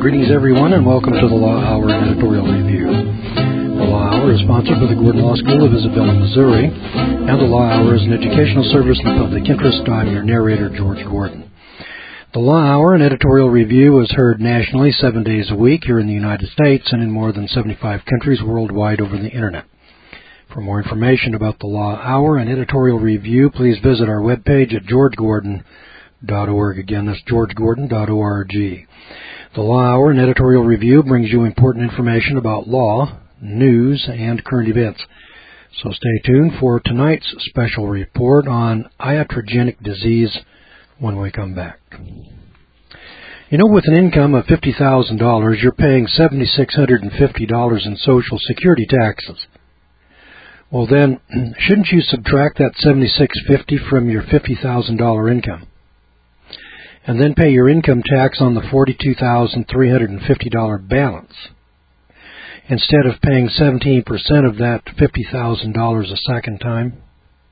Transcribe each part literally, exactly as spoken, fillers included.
Greetings, everyone, and welcome to the Law Hour Editorial Review. The Law Hour is sponsored by the Gordon Law School of Isabella, Missouri, and the Law Hour is an educational service in the public interest. I'm your narrator, George Gordon. The Law Hour and Editorial Review is heard nationally seven days a week here in the United States and in more than seventy-five countries worldwide over the Internet. For more information about the Law Hour and Editorial Review, please visit our webpage at george gordon dot org. Again, that's george gordon dot org. The Law Hour and Editorial Review brings you important information about law, news, and current events. So stay tuned for tonight's special report on iatrogenic disease when we come back. You know, with an income of fifty thousand dollars, you're paying seven thousand six hundred fifty dollars in Social Security taxes. Well then, shouldn't you subtract that seven thousand six hundred fifty dollars from your fifty thousand dollars income? And then pay your income tax on the forty-two thousand three hundred fifty dollars balance, instead of paying seventeen percent of that fifty thousand dollars a second time.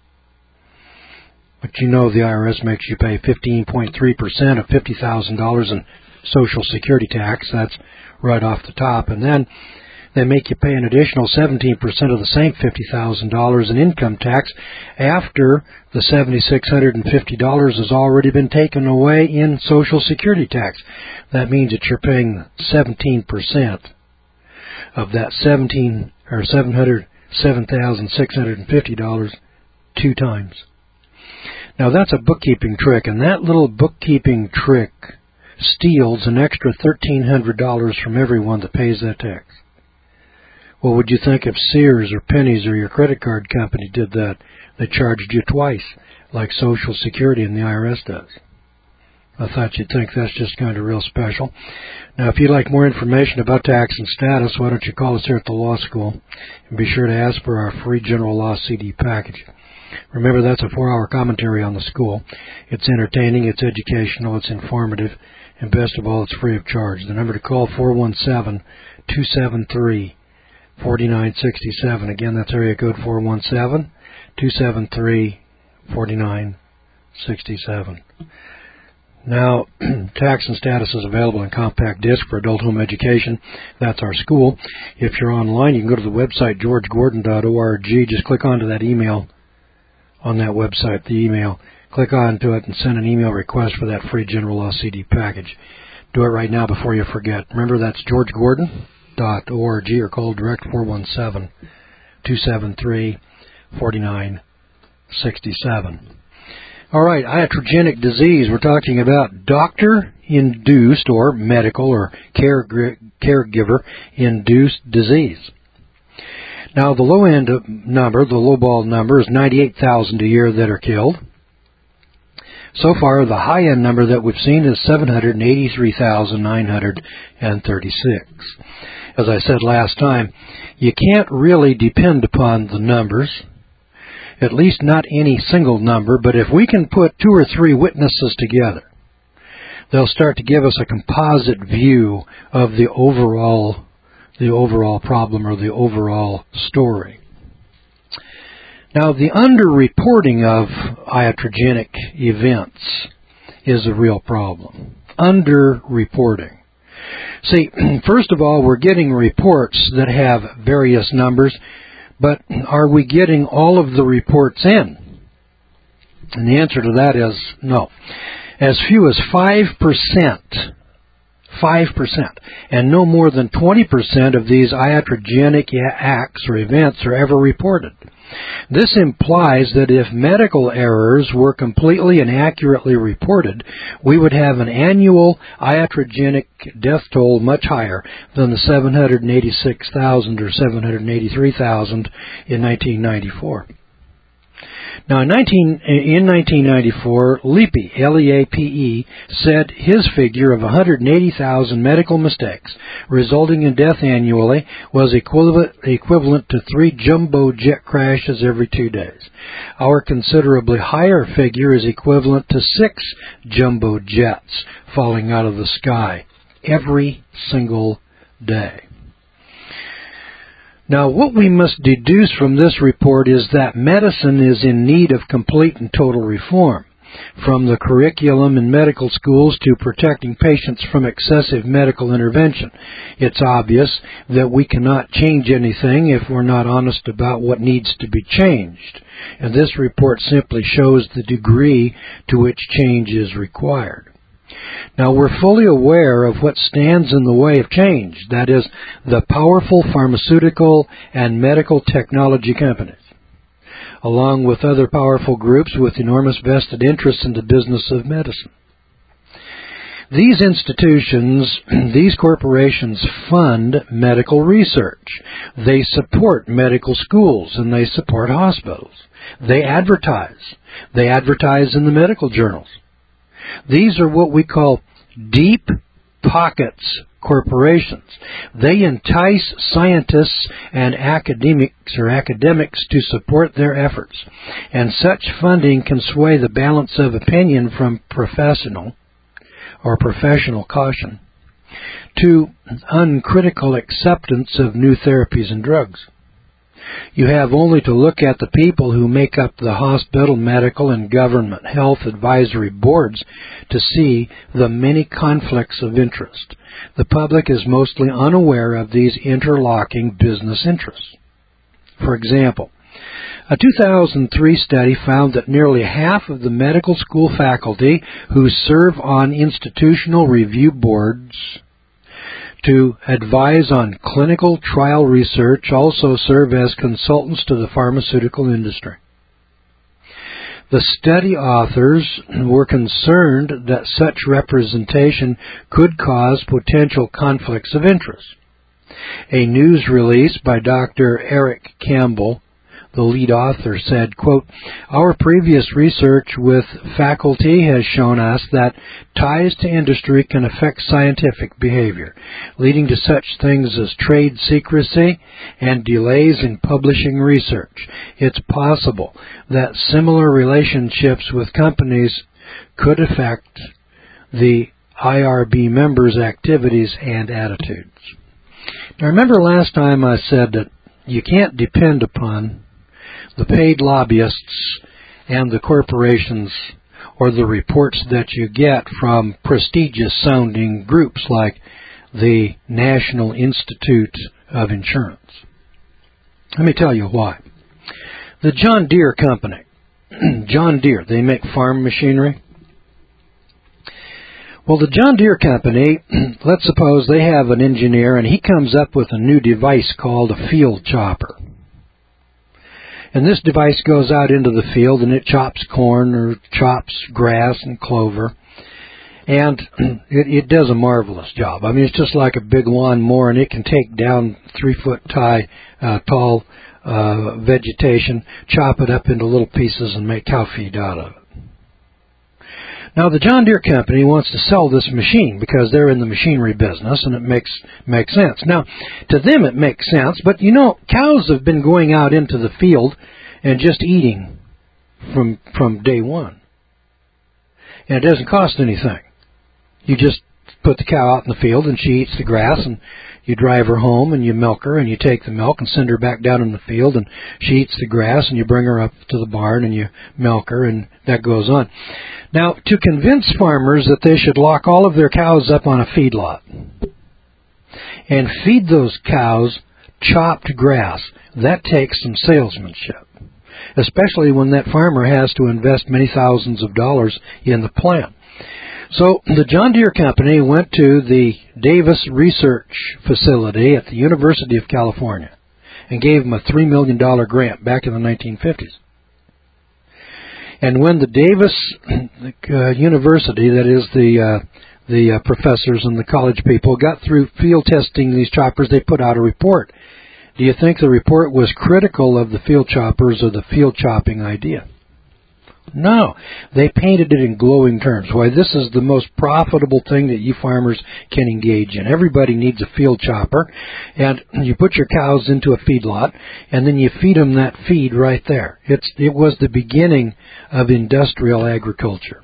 But you know the I R S makes you pay fifteen point three percent of fifty thousand dollars in Social Security tax. That's right off the top. And then they make you pay an additional seventeen percent of the same fifty thousand dollars in income tax after the seven thousand six hundred fifty dollars has already been taken away in Social Security tax. That means that you're paying seventeen percent of that seventeen or seven hundred seven thousand six hundred fifty dollars two times. Now that's a bookkeeping trick, and that little bookkeeping trick steals an extra thirteen hundred dollars from everyone that pays that tax. What would you think if Sears or Penny's or your credit card company did that? They charged you twice, like Social Security and the I R S does. I thought you'd think that's just kind of real special. Now, if you'd like more information about tax and status, why don't you call us here at the law school and be sure to ask for our free general law C D package. Remember, that's a four-hour commentary on the school. It's entertaining, it's educational, it's informative, and best of all, it's free of charge. The number to call, four one seven, two seven three, four nine six seven. Again, that's area code four one seven, two seven three, four nine six seven. Now, Tax and Status is available in compact disc for adult home education. That's our school. If you're online, you can go to the website, george gordon dot org. Just click onto that email on that website, the email. Click onto it and send an email request for that free general law C D package. Do it right now before you forget. Remember, that's george gordon dot org, or call direct four one seven, two seven three, four nine six seven. All right, iatrogenic disease. We're talking about doctor-induced or medical or care, caregiver-induced disease. Now, the low-end number, the lowball number, is ninety-eight thousand a year that are killed. So far, the high-end number that we've seen is seven hundred eighty-three thousand nine hundred thirty-six. As I said last time, you can't really depend upon the numbers, at least not any single number, but if we can put two or three witnesses together, they'll start to give us a composite view of the overall, the overall problem or the overall story. Now, the underreporting of iatrogenic events is a real problem. Underreporting. See, first of all, we're getting reports that have various numbers, but are we getting all of the reports in? And the answer to that is no. As few as five percent, five percent, and no more than twenty percent of these iatrogenic acts or events are ever reported. This implies that if medical errors were completely and accurately reported, we would have an annual iatrogenic death toll much higher than the seven hundred eighty-six thousand or seven hundred eighty-three thousand in nineteen ninety-four. Now, in nineteen ninety-four, Leape, L E A P E, said his figure of one hundred eighty thousand medical mistakes resulting in death annually was equivalent, equivalent to three jumbo jet crashes every two days. Our considerably higher figure is equivalent to six jumbo jets falling out of the sky every single day. Now, what we must deduce from this report is that medicine is in need of complete and total reform. from the curriculum in medical schools to protecting patients from excessive medical intervention. It's obvious that we cannot change anything if we're not honest about what needs to be changed, and this report simply shows the degree to which change is required. Now, we're fully aware of what stands in the way of change, that is, the powerful pharmaceutical and medical technology companies, along with other powerful groups with enormous vested interests in the business of medicine. These institutions, these corporations fund medical research. They support medical schools and they support hospitals. They advertise. They advertise in the medical journals. These are what we call deep pockets corporations. They entice scientists and academics or academics to support their efforts, and such funding can sway the balance of opinion from professional or professional caution to uncritical acceptance of new therapies and drugs. You have only to look at the people who make up the hospital, medical, and government health advisory boards to see the many conflicts of interest. The public is mostly unaware of these interlocking business interests. For example, a two thousand three study found that nearly half of the medical school faculty who serve on institutional review boards to advise on clinical trial research also serve as consultants to the pharmaceutical industry. The study authors were concerned that such representation could cause potential conflicts of interest. A news release by Doctor Eric Campbell, the lead author, said, quote, "Our previous research with faculty has shown us that ties to industry can affect scientific behavior, leading to such things as trade secrecy and delays in publishing research. It's possible that similar relationships with companies could affect the I R B members' activities and attitudes." Now, remember last time I said that you can't depend upon the paid lobbyists and the corporations or the reports that you get from prestigious-sounding groups like the National Institute of Insurance. Let me tell you why. The John Deere Company, John Deere, they make farm machinery. Well, the John Deere Company, let's suppose they have an engineer and he comes up with a new device called a field chopper. And this device goes out into the field and it chops corn or chops grass and clover. And it, it does a marvelous job. I mean, it's just like a big lawnmower, and it can take down three-foot high, uh, tall uh, vegetation, chop it up into little pieces, and make cow feed out of it. Now, the John Deere Company wants to sell this machine because they're in the machinery business, and it makes makes sense. Now, to them it makes sense, but, you know, cows have been going out into the field and just eating from from day one. And it doesn't cost anything. You just put the cow out in the field, and she eats the grass, and you drive her home, and you milk her, and you take the milk and send her back down in the field, and she eats the grass, and you bring her up to the barn, and you milk her, and that goes on. Now, to convince farmers that they should lock all of their cows up on a feedlot and feed those cows chopped grass, that takes some salesmanship, especially when that farmer has to invest many thousands of dollars in the plant. So the John Deere Company went to the Davis Research Facility at the University of California and gave them a three million dollars grant back in the nineteen fifties. And when the Davis uh, University, that is the uh, the uh, professors and the college people, got through field testing these choppers, they put out a report. Do you think the report was critical of the field choppers or the field chopping idea? No. They painted it in glowing terms. Why, this is the most profitable thing that you farmers can engage in. Everybody needs a field chopper, and you put your cows into a feedlot, and then you feed them that feed right there. It's, it was the beginning of industrial agriculture.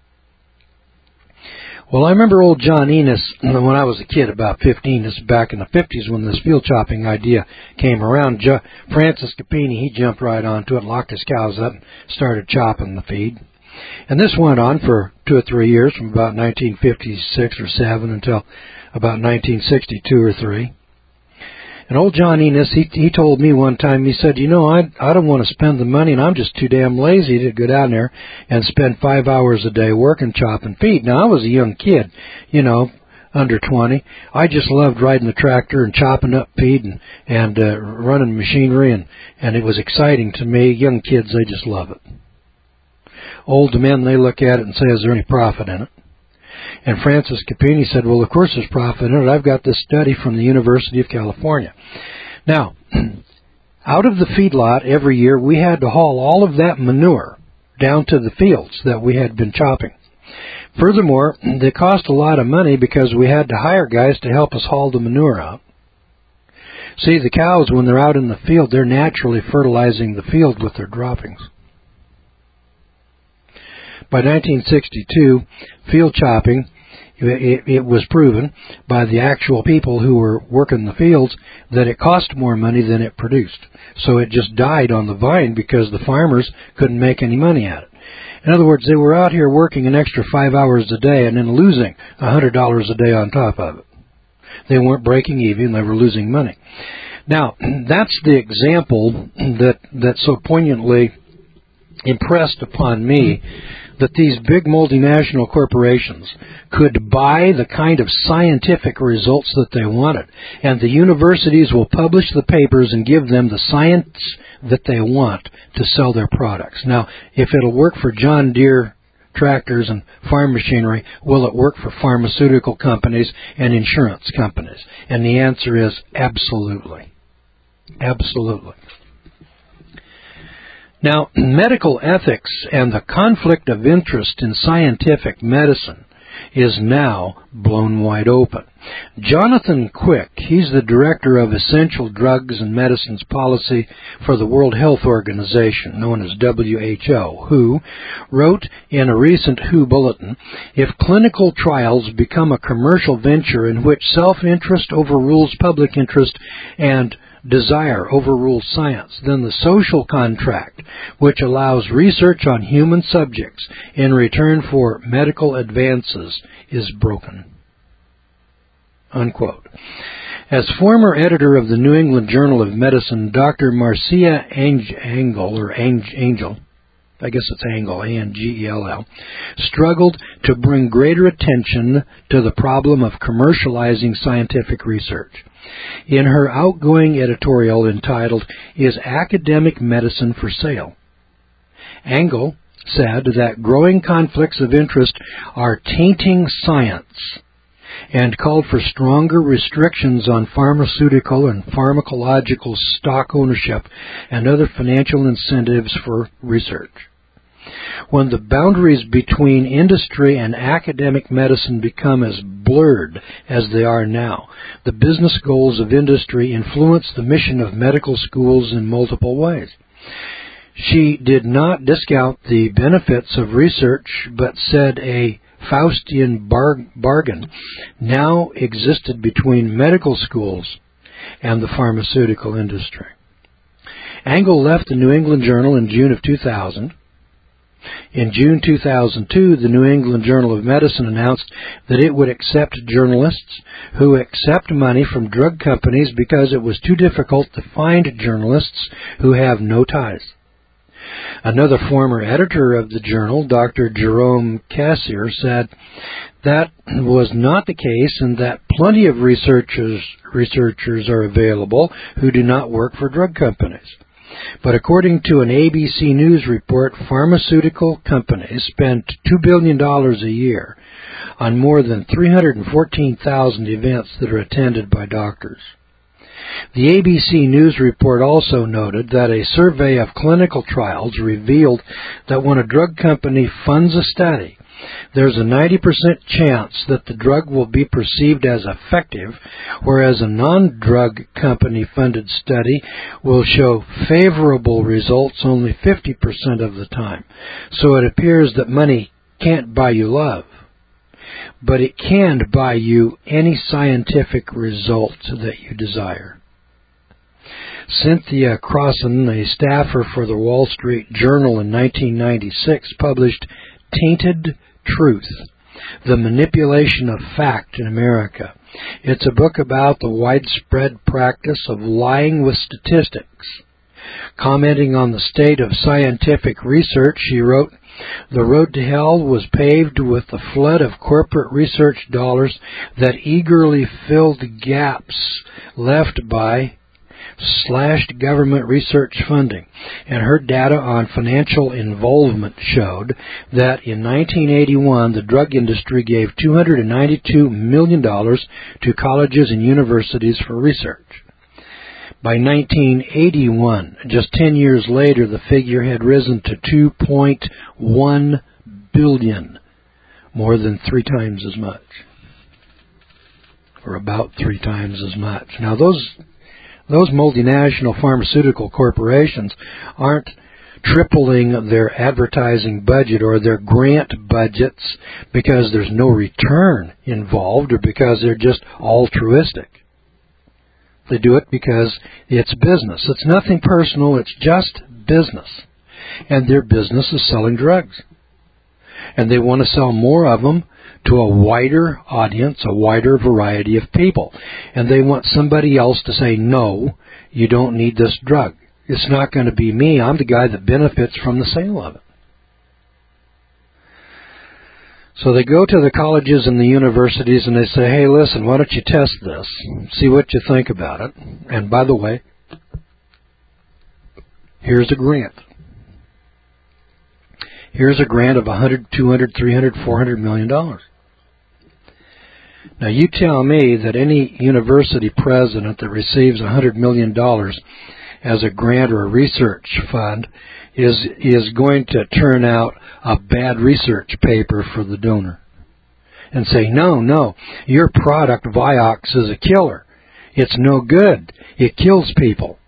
Well, I remember old John Enos when I was a kid, about fifteen. This is back in the fifties when this field chopping idea came around. Jo- Francis Capini, he jumped right onto it, locked his cows up, and started chopping the feed. And this went on for two or three years, from about nineteen fifty-six or seven until about nineteen sixty-two or three. And old John Enos, he, he told me one time, he said, you know, I, I don't want to spend the money, and I'm just too damn lazy to go down there and spend five hours a day working, chopping feed. Now, I was a young kid, you know, under twenty. I just loved riding the tractor and chopping up feed and, and uh, running machinery, and, and it was exciting to me. Young kids, they just love it. Old men, they look at it and say, is there any profit in it? And Francis Capini said, well, of course there's profit in it. I've got this study from the University of California. Now, out of the feedlot every year, we had to haul all of that manure down to the fields that we had been chopping. Furthermore, they cost a lot of money because we had to hire guys to help us haul the manure out. See, the cows, when they're out in the field, they're naturally fertilizing the field with their droppings. By nineteen sixty-two, field chopping, it, it was proven by the actual people who were working the fields that it cost more money than it produced. So it just died on the vine because the farmers couldn't make any money at it. In other words, they were out here working an extra five hours a day and then losing one hundred dollars a day on top of it. They weren't breaking even, they were losing money. Now, that's the example that, that so poignantly impressed upon me that these big multinational corporations could buy the kind of scientific results that they wanted, and the universities will publish the papers and give them the science that they want to sell their products. Now, if it'll work for John Deere tractors and farm machinery, will it work for pharmaceutical companies and insurance companies? And the answer is absolutely. Absolutely. Now, medical ethics and the conflict of interest in scientific medicine is now blown wide open. Jonathan Quick, he's the director of Essential Drugs and Medicines Policy for the World Health Organization, known as W H O, who wrote in a recent W H O bulletin, if clinical trials become a commercial venture in which self-interest overrules public interest and desire overrules science, then the social contract, which allows research on human subjects in return for medical advances, is broken. Unquote. As former editor of the New England Journal of Medicine, Doctor Marcia Angel, or Angel, I guess it's Angle, A N G E L L, struggled to bring greater attention to the problem of commercializing scientific research. In her outgoing editorial entitled, Is Academic Medicine for Sale?, Angle said that growing conflicts of interest are tainting science and called for stronger restrictions on pharmaceutical and pharmacological stock ownership and other financial incentives for research. When the boundaries between industry and academic medicine become as blurred as they are now, the business goals of industry influence the mission of medical schools in multiple ways. She did not discount the benefits of research, but said a Faustian bar- bargain now existed between medical schools and the pharmaceutical industry. Angle left the New England Journal in June of two thousand. In June two thousand two, the New England Journal of Medicine announced that it would accept journalists who accept money from drug companies because it was too difficult to find journalists who have no ties. Another former editor of the journal, Doctor Jerome Cassier, said that was not the case and that plenty of researchers, researchers are available who do not work for drug companies. But according to an A B C News report, pharmaceutical companies spend two billion dollars a year on more than three hundred fourteen thousand events that are attended by doctors. The A B C News report also noted that a survey of clinical trials revealed that when a drug company funds a study, there's a ninety percent chance that the drug will be perceived as effective, whereas a non-drug company-funded study will show favorable results only fifty percent of the time. So it appears that money can't buy you love, but it can buy you any scientific result that you desire. Cynthia Crossan, a staffer for the Wall Street Journal in nineteen ninety-six, published Tainted Truth, The Manipulation of Fact in America. It's a book about the widespread practice of lying with statistics. Commenting on the state of scientific research, she wrote, "The road to hell was paved with the flood of corporate research dollars that eagerly filled gaps left by slashed government research funding," and her data on financial involvement showed that in nineteen eighty-one the drug industry gave two hundred ninety-two million dollars to colleges and universities for research. By nineteen eighty-one, just ten years later, the figure had risen to two point one billion dollars, more than three times as much, or about three times as much. Now, those those multinational pharmaceutical corporations aren't tripling their advertising budget or their grant budgets because there's no return involved or because they're just altruistic. They do it because it's business. It's nothing personal. It's just business. And their business is selling drugs. And they want to sell more of them to a wider audience, a wider variety of people. And they want somebody else to say, no, you don't need this drug. It's not going to be me. I'm the guy that benefits from the sale of it. So they go to the colleges and the universities and they say, hey, listen, why don't you test this? See what you think about it. And by the way, here's a grant. Here's a grant of one hundred, two hundred, three hundred, four hundred million dollars. Now you tell me that any university president that receives one hundred million dollars as a grant or a research fund is is going to turn out a bad research paper for the donor and say, no, no, your product, Vioxx, is a killer. It's no good. It kills people.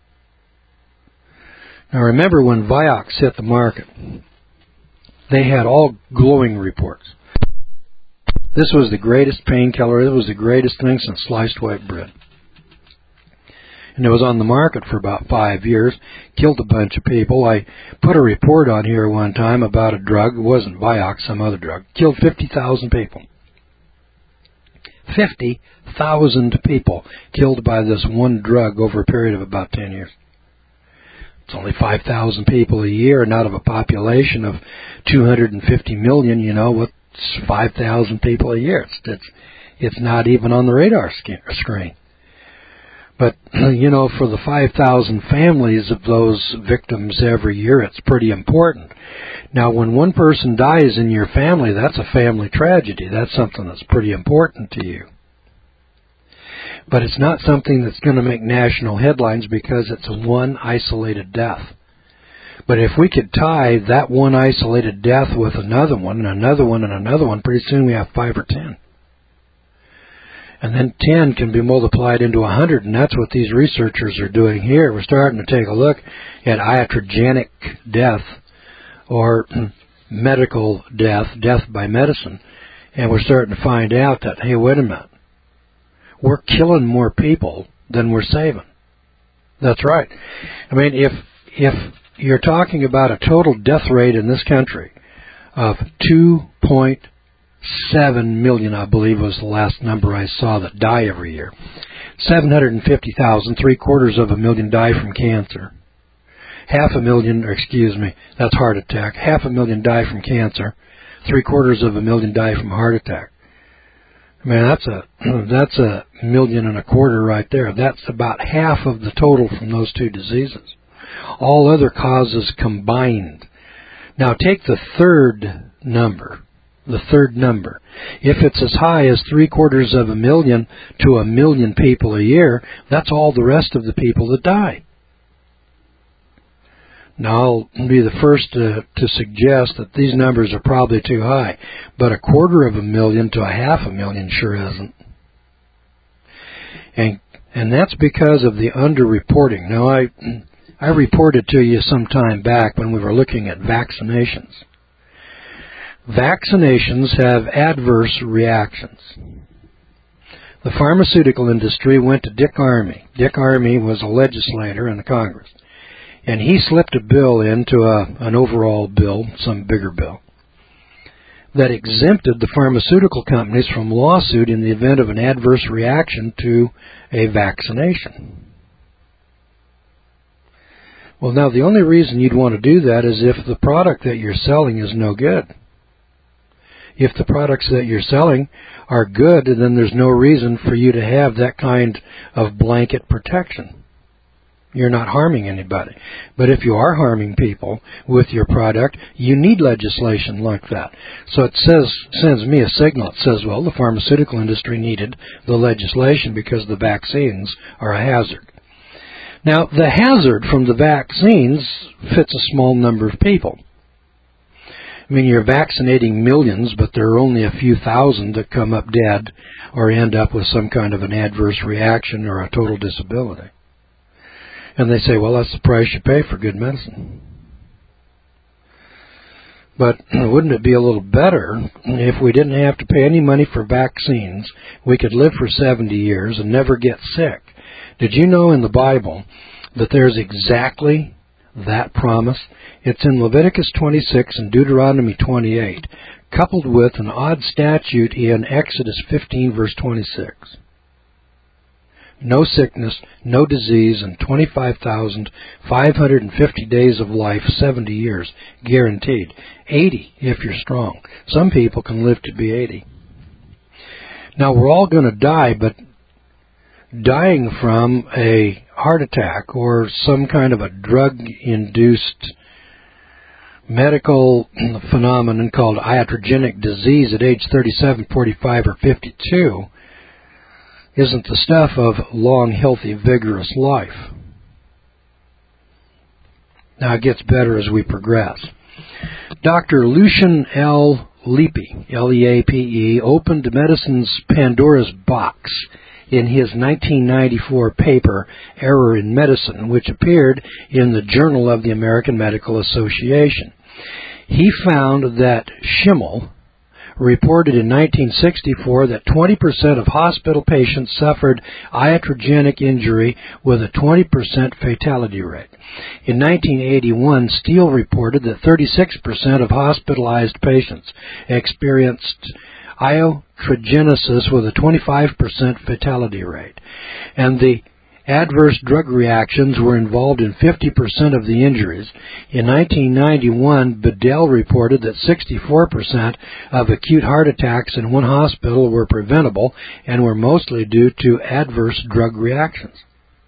Now remember when Vioxx hit the market, they had all glowing reports. This was the greatest painkiller. It was the greatest thing since sliced white bread. And it was on the market for about five years, killed a bunch of people. I put a report on here one time about a drug. It wasn't Vioxx, some other drug. Killed fifty thousand people. fifty thousand people killed by this one drug over a period of about ten years. It's only five thousand people a year, and out of a population of two hundred fifty million, you know, what's five thousand people a year? It's, it's, it's not even on the radar screen. But, you know, for the five thousand families of those victims every year, it's pretty important. Now, when one person dies in your family, that's a family tragedy. That's something that's pretty important to you. But it's not something that's going to make national headlines because it's a one isolated death. But if we could tie that one isolated death with another one, and another one, and another one, pretty soon we have five or ten. And then ten can be multiplied into one hundred, and that's what these researchers are doing here. We're starting to take a look at iatrogenic death, or medical death, death by medicine, and we're starting to find out that, hey, wait a minute, we're killing more people than we're saving. That's right. I mean, if if you're talking about a total death rate in this country of two point seven million, I believe was the last number I saw, that die every year. seven hundred fifty thousand, three quarters of a million die from cancer. Half a million, or excuse me, that's heart attack. Half a million die from cancer. Three quarters of a million die from heart attack. I mean, that's a that's a million and a quarter right there. That's about half of the total from those two diseases. All other causes combined. Now take the third number. The third number. If it's as high as three quarters of a million to a million people a year, that's all the rest of the people that die. Now, I'll be the first to, to suggest that these numbers are probably too high, but a quarter of a million to a half a million sure isn't. And and that's because of the underreporting. Now, I I reported to you some time back when we were looking at vaccinations. Vaccinations have adverse reactions. The pharmaceutical industry went to Dick Armey. Dick Armey was a legislator in the Congress, and he slipped a bill into a, an overall bill, some bigger bill, that exempted the pharmaceutical companies from lawsuit in the event of an adverse reaction to a vaccination. Well, now, the only reason you'd want to do that is if the product that you're selling is no good. If the products that you're selling are good, then there's no reason for you to have that kind of blanket protection. You're not harming anybody. But if you are harming people with your product, you need legislation like that. So it says, sends me a signal. It says, well, the pharmaceutical industry needed the legislation because the vaccines are a hazard. Now, the hazard from the vaccines fits a small number of people. I mean, you're vaccinating millions, but there are only a few thousand that come up dead or end up with some kind of an adverse reaction or a total disability. And they say, well, that's the price you pay for good medicine. But wouldn't it be a little better if we didn't have to pay any money for vaccines, we could live for seventy years and never get sick? Did you know in the Bible that there's exactly that promise? It's in Leviticus twenty-six and Deuteronomy twenty-eight, coupled with an odd statute in Exodus fifteen, verse twenty-six. No sickness, no disease, and twenty-five thousand five hundred fifty days of life, seventy years, guaranteed. eighty if you're strong. Some people can live to be eighty. Now, we're all going to die, but dying from a heart attack or some kind of a drug-induced medical phenomenon called iatrogenic disease at age thirty-seven, forty-five, or fifty-two isn't the stuff of long, healthy, vigorous life. Now, it gets better as we progress. Doctor Lucian L. Leapy, L E A P E, opened medicine's Pandora's box in his nineteen ninety-four paper, Error in Medicine, which appeared in the Journal of the American Medical Association. He found that Schimmel reported in nineteen sixty-four that twenty percent of hospital patients suffered iatrogenic injury with a twenty percent fatality rate. In nineteen eighty-one, Steele reported that thirty-six percent of hospitalized patients experienced iatrogenesis with a twenty-five percent fatality rate, and the adverse drug reactions were involved in fifty percent of the injuries. In nineteen ninety-one, Bedell reported that sixty-four percent of acute heart attacks in one hospital were preventable and were mostly due to adverse drug reactions.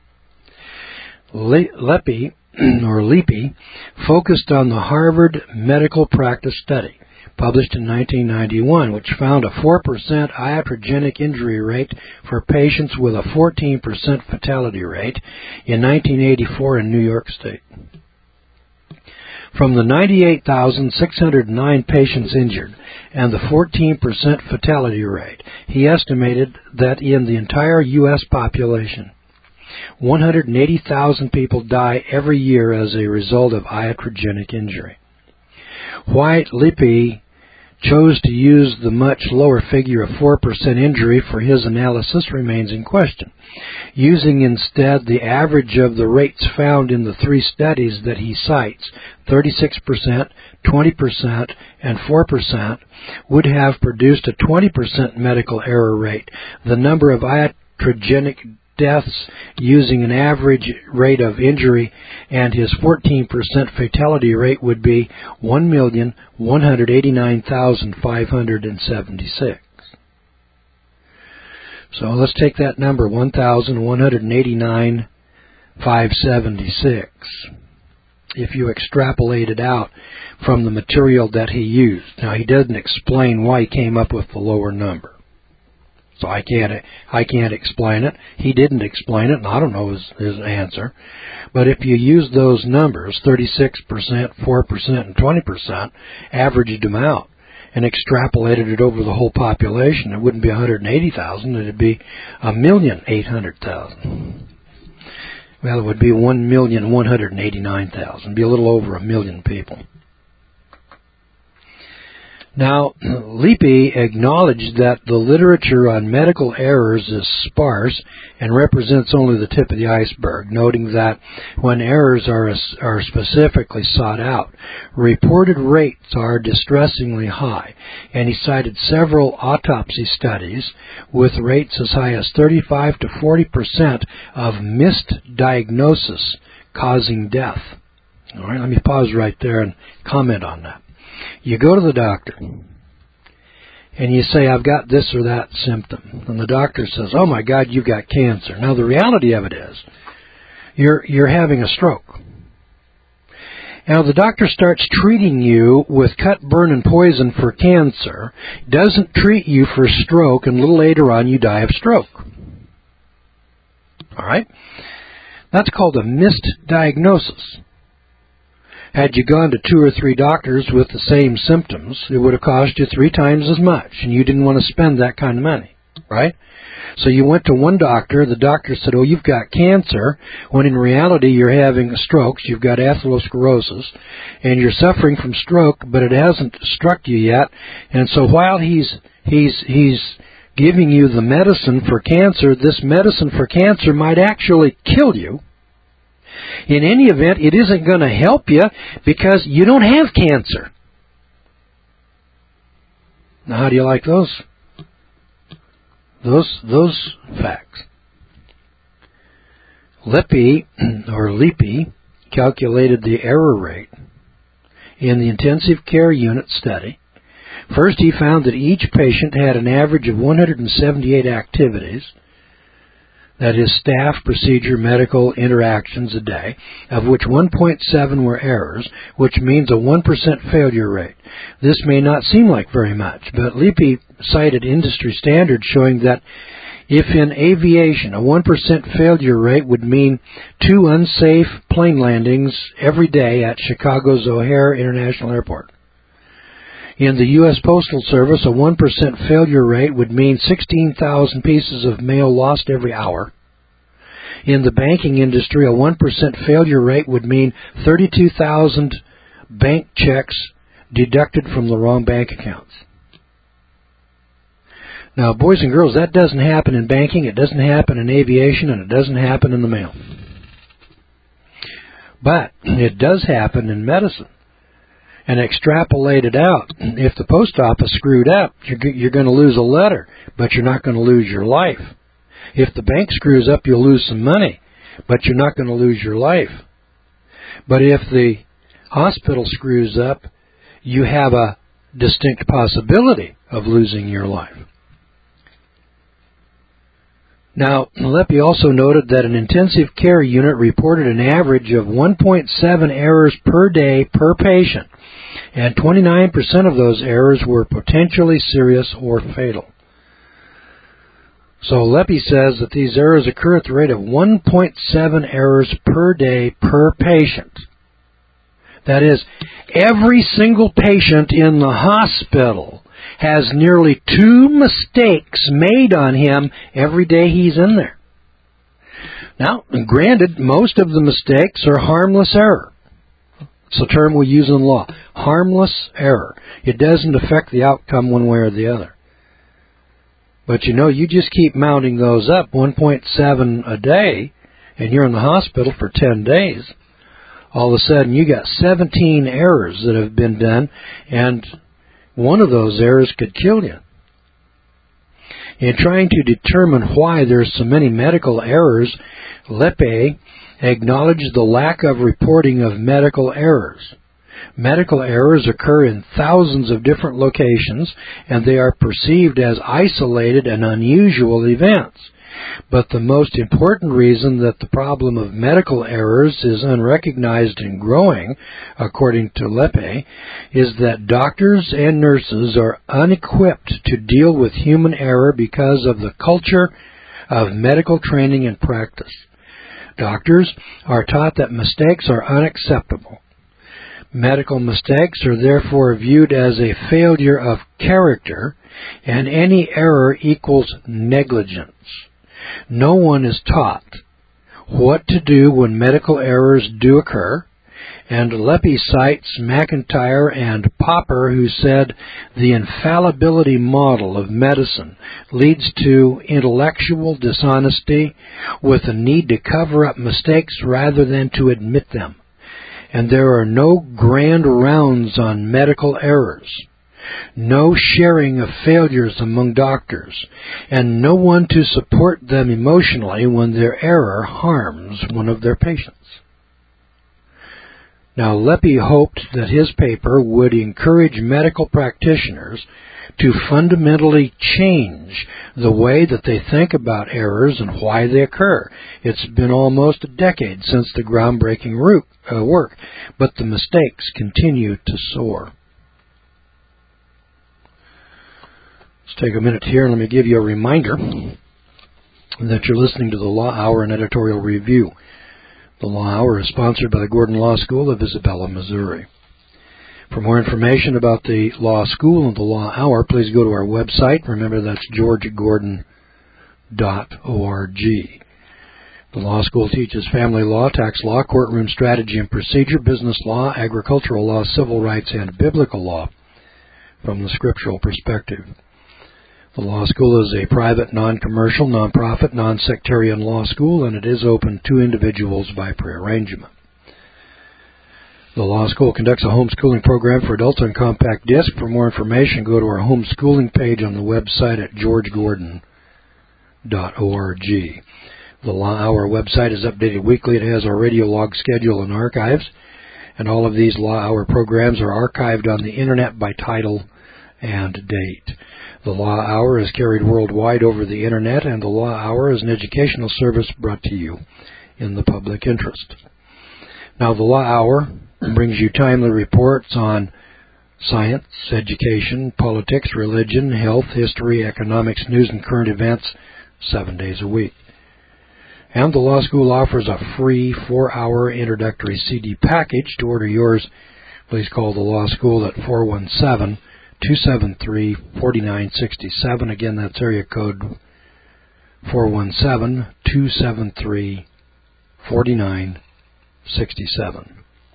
Le- Leppy, or Leapy, focused on the Harvard Medical Practice Study, published in nineteen ninety-one, which found a four percent iatrogenic injury rate for patients with a fourteen percent fatality rate in nineteen eighty-four in New York State. From the ninety-eight thousand six hundred nine patients injured and the fourteen percent fatality rate, he estimated that in the entire U S population, one hundred eighty thousand people die every year as a result of iatrogenic injury. White Lippy chose to use the much lower figure of four percent injury for his analysis remains in question. Using instead the average of the rates found in the three studies that he cites, thirty-six percent, twenty percent, and four percent, would have produced a twenty percent medical error rate. The number of iatrogenic deaths using an average rate of injury and his fourteen percent fatality rate would be one million one hundred eighty-nine thousand five hundred seventy-six. So let's take that number, one thousand one hundred eighty-nine thousand five hundred seventy-six. If you extrapolate it out from the material that he used. Now, he doesn't explain why he came up with the lower number. So I can't I can't explain it. He didn't explain it, and I don't know his, his answer. But if you use those numbers, thirty-six percent, four percent, and twenty percent, averaged them out and extrapolated it over the whole population, it wouldn't be one hundred eighty thousand, it would be one million eight hundred thousand. Well, it would be one million one hundred eighty-nine thousand, be a little over a million people. Now, Lippi acknowledged that the literature on medical errors is sparse and represents only the tip of the iceberg, noting that when errors are, are specifically sought out, reported rates are distressingly high, and he cited several autopsy studies with rates as high as thirty-five to forty percent of missed diagnosis causing death. All right, let me pause right there and comment on that. You go to the doctor, and you say, I've got this or that symptom. And the doctor says, oh, my God, you've got cancer. Now, the reality of it is, you're, you're having a stroke. Now, the doctor starts treating you with cut, burn, and poison for cancer, doesn't treat you for stroke, and a little later on, you die of stroke. All right? That's called a missed diagnosis. Had you gone to two or three doctors with the same symptoms, it would have cost you three times as much, and you didn't want to spend that kind of money, right? So you went to one doctor, the doctor said, oh, you've got cancer, when in reality you're having strokes, you've got atherosclerosis, and you're suffering from stroke, but it hasn't struck you yet, and so while he's, he's, he's giving you the medicine for cancer, this medicine for cancer might actually kill you. In any event, it isn't going to help you because you don't have cancer. Now, how do you like those? Those those facts. Lippi, or Lippi, calculated the error rate in the intensive care unit study. First, he found that each patient had an average of one hundred seventy-eight activities, that is, staff, procedure, medical interactions a day, of which one point seven were errors, which means a one percent failure rate. This may not seem like very much, but Lippi cited industry standards showing that if in aviation a one percent failure rate would mean two unsafe plane landings every day at Chicago's O'Hare International Airport. In the U S Postal Service, a one percent failure rate would mean sixteen thousand pieces of mail lost every hour. In the banking industry, a one percent failure rate would mean thirty-two thousand bank checks deducted from the wrong bank accounts. Now, boys and girls, that doesn't happen in banking, it doesn't happen in aviation, and it doesn't happen in the mail. But it does happen in medicine. And extrapolate it out. If the post office screwed up, you're, you're going to lose a letter, but you're not going to lose your life. If the bank screws up, you'll lose some money, but you're not going to lose your life. But if the hospital screws up, you have a distinct possibility of losing your life. Now, Lippi also noted that an intensive care unit reported an average of one point seven errors per day per patient, and twenty-nine percent of those errors were potentially serious or fatal. So Lippi says that these errors occur at the rate of one point seven errors per day per patient. That is, every single patient in the hospital has nearly two mistakes made on him every day he's in there. Now, granted, most of the mistakes are harmless error. It's a term we use in law. Harmless error. It doesn't affect the outcome one way or the other. But you know, you just keep mounting those up, one point seven a day, and you're in the hospital for ten days. All of a sudden, you got seventeen errors that have been done, and one of those errors could kill you. In trying to determine why there's so many medical errors, Lippi acknowledged the lack of reporting of medical errors. Medical errors occur in thousands of different locations, and they are perceived as isolated and unusual events. But the most important reason that the problem of medical errors is unrecognized and growing, according to Lippi, is that doctors and nurses are unequipped to deal with human error because of the culture of medical training and practice. Doctors are taught that mistakes are unacceptable. Medical mistakes are therefore viewed as a failure of character, and any error equals negligence. No one is taught what to do when medical errors do occur, And Leppy cites McIntyre and Popper, who said the infallibility model of medicine leads to intellectual dishonesty with a need to cover up mistakes rather than to admit them. And there are no grand rounds on medical errors, no sharing of failures among doctors, and no one to support them emotionally when their error harms one of their patients. Now, Leppy hoped that his paper would encourage medical practitioners to fundamentally change the way that they think about errors and why they occur. It's been almost a decade since the groundbreaking root, uh, work, but the mistakes continue to soar. Let's take a minute here and let me give you a reminder that you're listening to the Law Hour and Editorial Review. The Law Hour is sponsored by the Gordon Law School of Isabella, Missouri. For more information about the Law School and the Law Hour, please go to our website. Remember, that's george gordon dot org. The Law School teaches family law, tax law, courtroom strategy and procedure, business law, agricultural law, civil rights, and biblical law from the scriptural perspective. The Law School is a private, non-commercial, non-profit, non-sectarian law school, and it is open to individuals by prearrangement. The Law School conducts a homeschooling program for adults on compact disc. For more information, go to our homeschooling page on the website at george gordon dot org. The Law Hour website is updated weekly. It has our radio log schedule and archives, and all of these Law Hour programs are archived on the Internet by title and date. The Law Hour is carried worldwide over the Internet, and the Law Hour is an educational service brought to you in the public interest. Now, the Law Hour brings you timely reports on science, education, politics, religion, health, history, economics, news, and current events seven days a week. And the Law School offers a free four-hour introductory C D package. To order yours, please call the Law School at four one seven, two seven three, four nine six seven. Again, that's area code four one seven, two seven three, four nine six seven.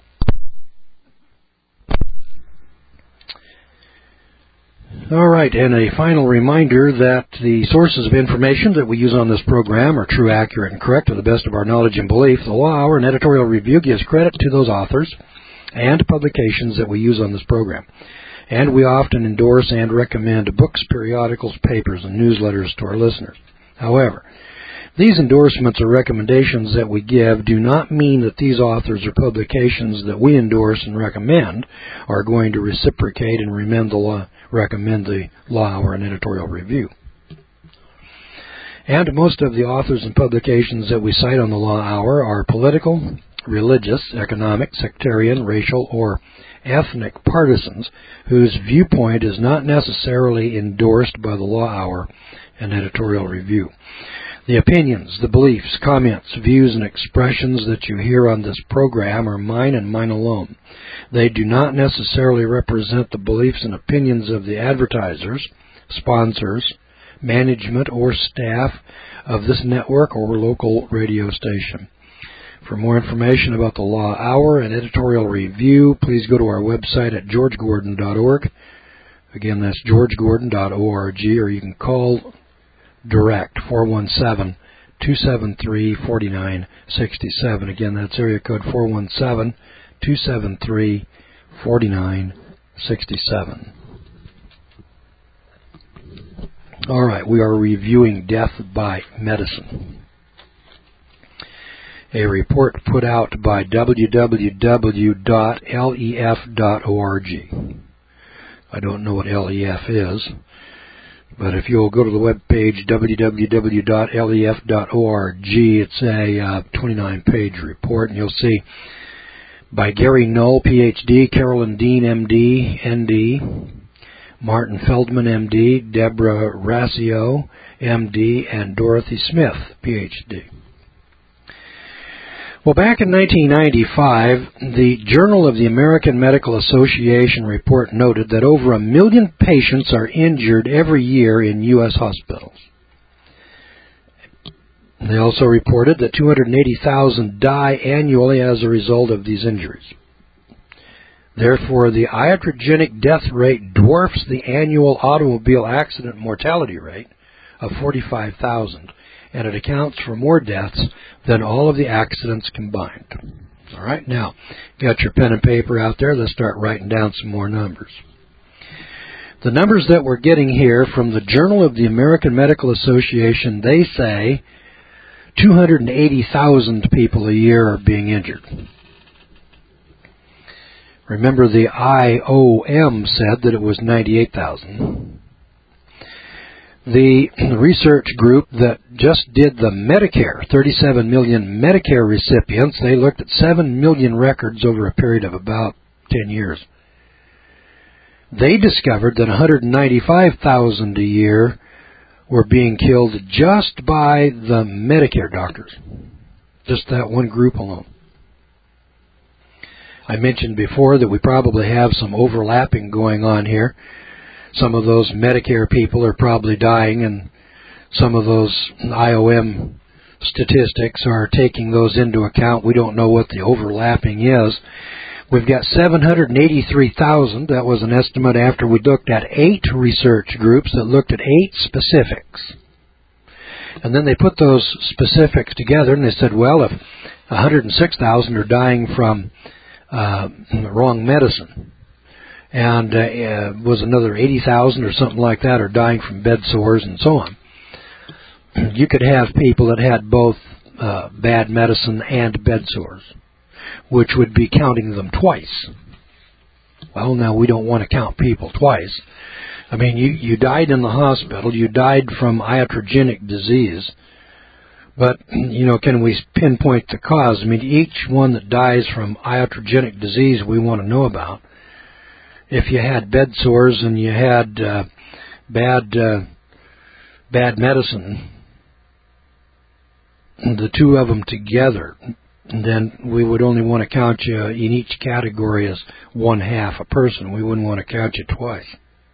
All right, and a final reminder that the sources of information that we use on this program are true, accurate, and correct to the best of our knowledge and belief. The Law Hour and Editorial Review gives credit to those authors and publications that we use on this program. And we often endorse and recommend books, periodicals, papers, and newsletters to our listeners. However, these endorsements or recommendations that we give do not mean that these authors or publications that we endorse and recommend are going to reciprocate and recommend the law, recommend the Law Hour and Editorial Review. And most of the authors and publications that we cite on the Law Hour are political, religious, economic, sectarian, racial, or ethnic partisans whose viewpoint is not necessarily endorsed by the Law Hour and Editorial Review. The opinions, the beliefs, comments, views, and expressions that you hear on this program are mine and mine alone. They do not necessarily represent the beliefs and opinions of the advertisers, sponsors, management, or staff of this network or local radio station. For more information about the Law Hour and Editorial Review, please go to our website at george gordon dot org. Again, that's george gordon dot org, or you can call direct four one seven, two seven three, four nine six seven. Again, that's area code four one seven, two seven three, four nine six seven. All right, we are reviewing Death by Medicine, a report put out by w w w dot l e f dot org. I don't know what L E F is, but if you'll go to the web page w w w dot l e f dot org, it's a uh, twenty-nine page report, and you'll see by Gary Null, P H D, Carolyn Dean, M D, N D, Martin Feldman, M D, Deborah Racio, M D, and Dorothy Smith, P H D. Well, back in nineteen ninety-five, the Journal of the American Medical Association report noted that over a million patients are injured every year in U S hospitals. They also reported that two hundred eighty thousand die annually as a result of these injuries. Therefore, the iatrogenic death rate dwarfs the annual automobile accident mortality rate of forty-five thousand, and it accounts for more deaths than all of the accidents combined. All right, now, got your pen and paper out there. Let's start writing down some more numbers. The numbers that we're getting here from the Journal of the American Medical Association, they say two hundred eighty thousand people a year are being injured. Remember, the I O M said that it was ninety-eight thousand. The research group that just did the Medicare, thirty-seven million Medicare recipients, they looked at seven million records over a period of about ten years. They discovered that one hundred ninety-five thousand a year were being killed just by the Medicare doctors. Just that one group alone. I mentioned before that we probably have some overlapping going on here. Some of those Medicare people are probably dying, and some of those I O M statistics are taking those into account. We don't know what the overlapping is. We've got seven hundred eighty-three thousand. That was an estimate after we looked at eight research groups that looked at eight specifics. And then they put those specifics together, and they said, well, if one hundred six thousand are dying from uh, wrong medicine, and uh, uh, was another eighty thousand or something like that are dying from bed sores and so on, you could have people that had both uh, bad medicine and bed sores, which would be counting them twice. Well, now we don't want to count people twice. I mean, you, you died in the hospital, you died from iatrogenic disease, but, you know, can we pinpoint the cause? I mean, each one that dies from iatrogenic disease we want to know about. If you had bed sores and you had uh, bad uh, bad medicine, the two of them together, then we would only want to count you in each category as one half a person. We wouldn't want to count you twice.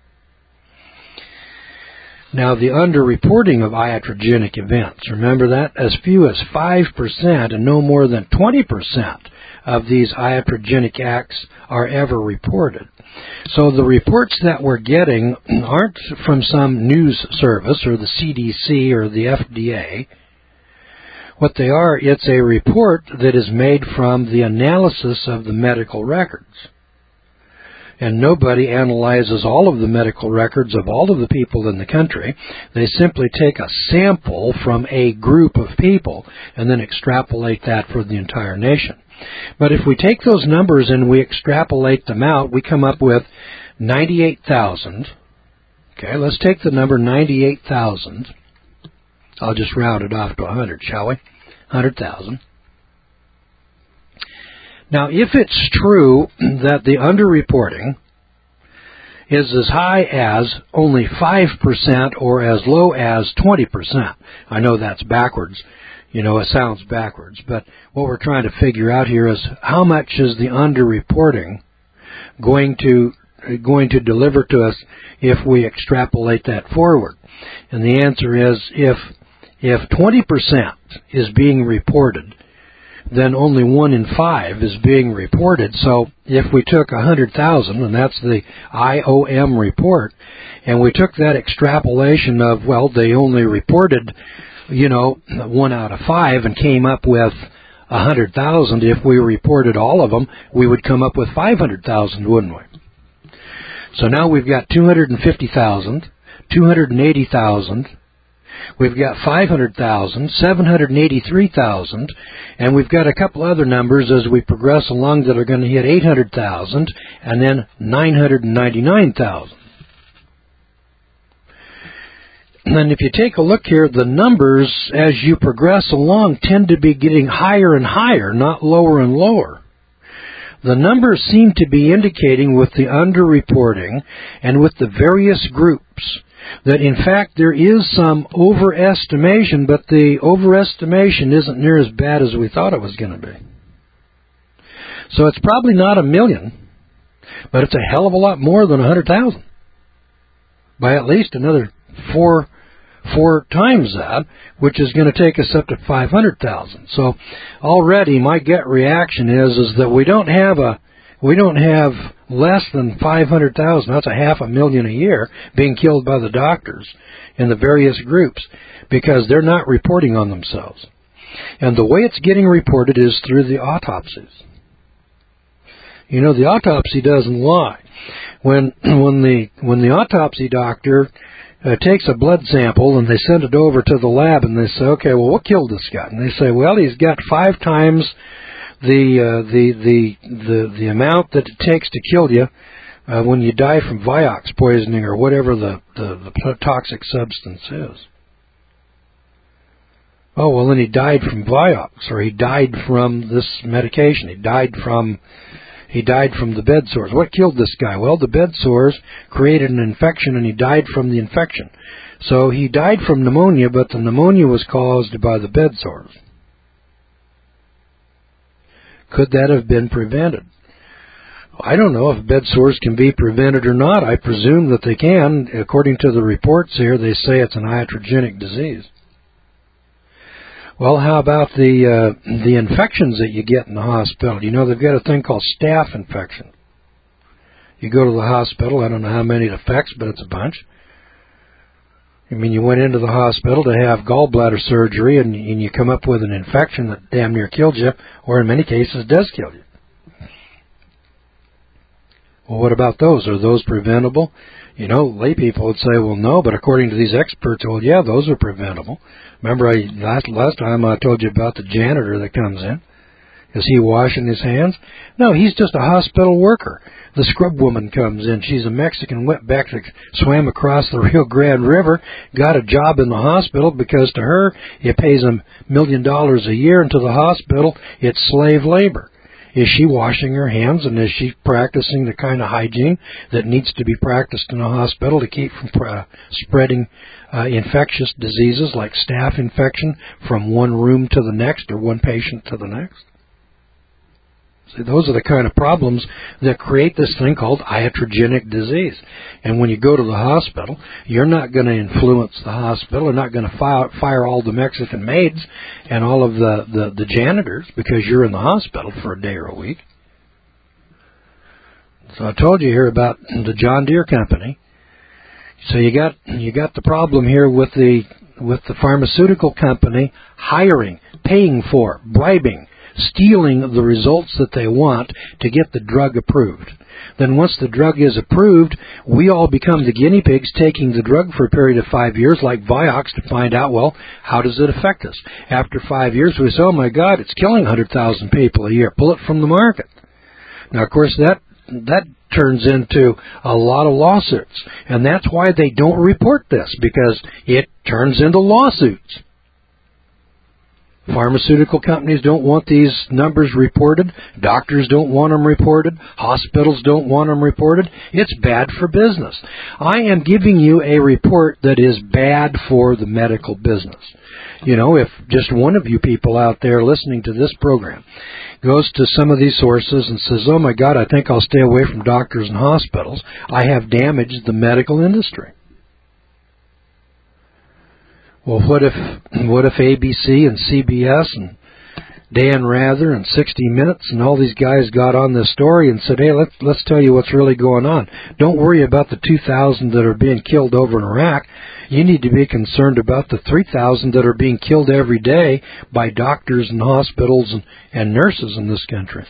Now, the underreporting of iatrogenic events, remember that? As few as five percent and no more than twenty percent of these iatrogenic acts are ever reported. So the reports that we're getting aren't from some news service or the C D C or the F D A. What they are, it's a report that is made from the analysis of the medical records. And nobody analyzes all of the medical records of all of the people in the country. They simply take a sample from a group of people and then extrapolate that for the entire nation. But if we take those numbers and we extrapolate them out, we come up with ninety-eight thousand. Okay, let's take the number ninety-eight thousand. I'll just round it off to one hundred, shall we? one hundred thousand. Now, if it's true that the underreporting is as high as only five percent or as low as twenty percent, I know that's backwards. You know, it sounds backwards. But what we're trying to figure out here is how much is the underreporting going to going to deliver to us if we extrapolate that forward? And the answer is if if twenty percent is being reported, then only one in five is being reported. So if we took one hundred thousand, and that's the I O M report, and we took that extrapolation of, well, they only reported, you know, one out of five and came up with one hundred thousand, if we reported all of them, we would come up with five hundred thousand, wouldn't we? So now we've got two hundred fifty thousand, two hundred eighty thousand, we've got five hundred thousand, seven hundred eighty-three thousand, and we've got a couple other numbers as we progress along that are going to hit eight hundred thousand, and then nine hundred ninety-nine thousand. And if you take a look here, the numbers as you progress along tend to be getting higher and higher, not lower and lower. The numbers seem to be indicating with the underreporting and with the various groups that, in fact, there is some overestimation, but the overestimation isn't near as bad as we thought it was going to be. So it's probably not a million, but it's a hell of a lot more than one hundred thousand. By at least another four four times that, which is going to take us up to five hundred thousand. So already my gut reaction is, is that we don't have a we don't have less than five hundred thousand, that's a half a million a year, being killed by the doctors in the various groups because they're not reporting on themselves. And the way it's getting reported is through the autopsies. You know, the autopsy doesn't lie. When when the when the autopsy doctor uh, takes a blood sample and they send it over to the lab and they say, okay, well, what killed this guy? And they say, well, he's got five times the uh, the the the the amount that it takes to kill you uh, when you die from Vioxx poisoning or whatever the, the the toxic substance is. Oh, well, then he died from Vioxx, or he died from this medication. He died from he died from the bed sores. What killed this guy? Well, the bed sores created an infection, and he died from the infection. So he died from pneumonia, but the pneumonia was caused by the bed sores. Could that have been prevented? I don't know if bed sores can be prevented or not. I presume that they can. According to the reports here, they say it's an iatrogenic disease. Well, how about the uh, the infections that you get in the hospital? You know, they've got a thing called staph infection. You go to the hospital, I don't know how many it affects, but it's a bunch. I mean, you went into the hospital to have gallbladder surgery, and, and you come up with an infection that damn near killed you, or in many cases does kill you. Well, what about those? Are those preventable? You know, lay people would say, well, no, but according to these experts, well, yeah, those are preventable. Remember, I, last, last time I told you about the janitor that comes in. Is he washing his hands? No, he's just a hospital worker. The scrub woman comes in. She's a Mexican, went back to swam across the Rio Grande River, got a job in the hospital because to her it pays a million dollars a year, and to the hospital it's slave labor. Is she washing her hands, and is she practicing the kind of hygiene that needs to be practiced in a hospital to keep from uh, spreading uh, infectious diseases like staph infection from one room to the next or one patient to the next? See, those are the kind of problems that create this thing called iatrogenic disease. And when you go to the hospital, you're not going to influence the hospital. You're not going to fire, fire all the Mexican maids and all of the, the, the janitors because you're in the hospital for a day or a week. So I told you here about the John Deere company. So you got you got the problem here with the with the pharmaceutical company hiring, paying for, bribing, stealing the results that they want to get the drug approved. Then once the drug is approved, we all become the guinea pigs taking the drug for a period of five years like Vioxx to find out, well, how does it affect us? After five years, we say, oh, my God, it's killing one hundred thousand people a year. Pull it from the market. Now, of course, that that turns into a lot of lawsuits. And that's why they don't report this, because it turns into lawsuits. Pharmaceutical companies don't want these numbers reported. Doctors don't want them reported. Hospitals don't want them reported. It's bad for business. I am giving you a report that is bad for the medical business. You know, if just one of you people out there listening to this program goes to some of these sources and says, oh, my God, I think I'll stay away from doctors and hospitals, I have damaged the medical industry. Well, what if what if A B C and C B S and Dan Rather and sixty minutes and all these guys got on this story and said, hey, let's, let's tell you what's really going on. Don't worry about the two thousand that are being killed over in Iraq. You need to be concerned about the three thousand that are being killed every day by doctors and hospitals and, and nurses in this country.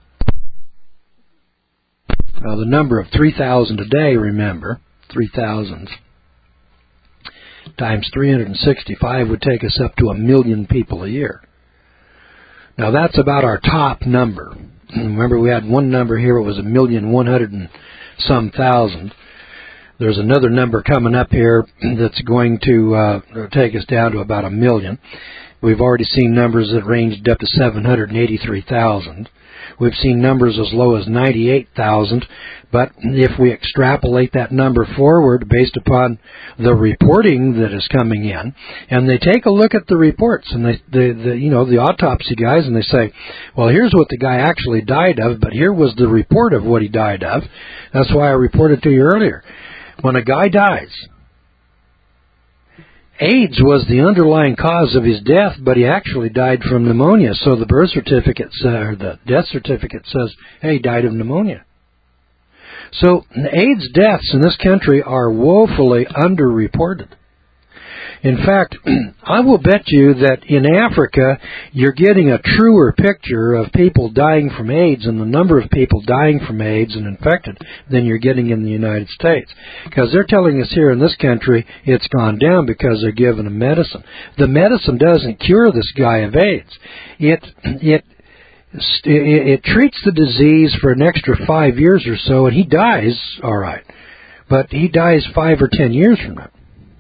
Now, the number of three thousand a day, remember, three thousand times three hundred sixty-five would take us up to a million people a year. Now, that's about our top number. Remember, we had one number here, it was a million one hundred and some thousand. There's another number coming up here that's going to uh, take us down to about a million. We've already seen numbers that ranged up to seven hundred eighty-three thousand. We've seen numbers as low as ninety-eight thousand, but if we extrapolate that number forward based upon the reporting that is coming in, and they take a look at the reports, and they, the, the, you know, the autopsy guys, and they say, well, here's what the guy actually died of, but here was the report of what he died of. That's why I reported to you earlier. When a guy dies, AIDS was the underlying cause of his death, but he actually died from pneumonia. So the birth certificate, uh, or the death certificate says, hey, he died of pneumonia. So AIDS deaths in this country are woefully underreported. In fact, I will bet you that in Africa, you're getting a truer picture of people dying from AIDS and the number of people dying from AIDS and infected than you're getting in the United States. Because they're telling us here in this country it's gone down because they're giving them medicine. The medicine doesn't cure this guy of AIDS. It, it, it, it treats the disease for an extra five years or so, and he dies, all right. But he dies five or ten years from now.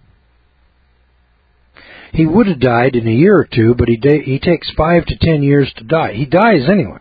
He would have died in a year or two, but he da- he takes five to ten years to die. He dies anyway.